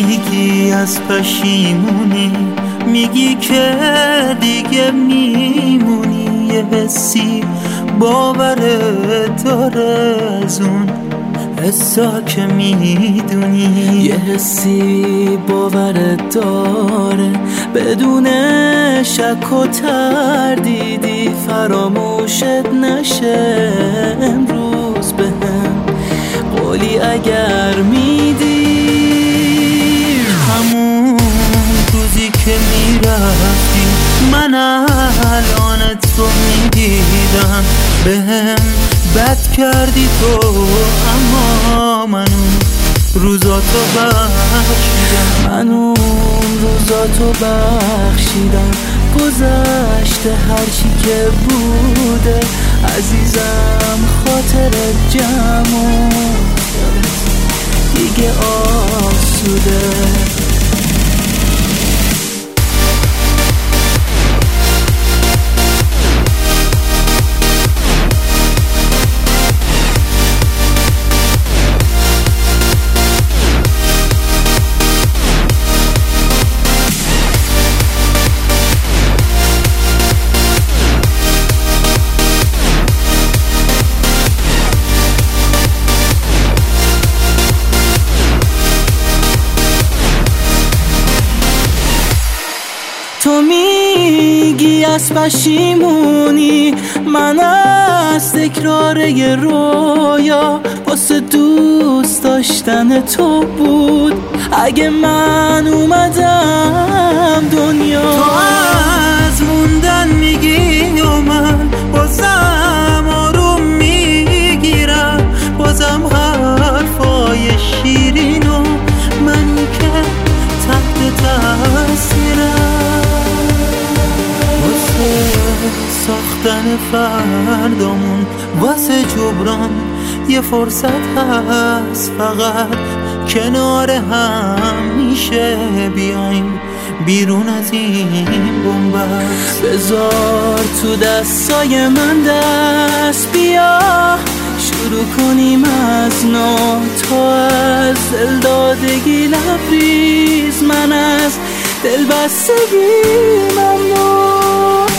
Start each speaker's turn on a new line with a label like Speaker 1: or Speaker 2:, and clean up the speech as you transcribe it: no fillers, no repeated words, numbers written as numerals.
Speaker 1: میگی از پشیمونی، میگی که دیگه میمونی. یه حسی باورت داره از اون حسا که میدونی.
Speaker 2: یه حسی باورت داره بدون شک و تردیدی، فراموشت نشه امروز بهم قولی اگر میدی.
Speaker 1: همون روزی که میرفتی من الان تو میدیدم، بهم بد کردی تو اما من اون روزاتو بخشیدم.
Speaker 2: من اون روزاتو بخشیدم، گذشته هرچی که بوده عزیزم، خاطر جمع دیگه آسوده. تو میگی از پشیمونی، من از تکرار یه رویا واسه دوست داشتن تو بود. اگه من اومدم دنیا،
Speaker 1: تو از موندن میگی و من بازم آروم میگیرم، بازم حرفای شیرین و من که تحت تاثیرم. ساختن فردامون واسه جبران یه فرصت هست، فقط کنار هم میشه بیایم بیرون از این بنبست.
Speaker 2: بذار تو دستای من دست، بیا شروع کنیم از نو. تو از دلدادگی لبریز، من از دلبستگی ممنون.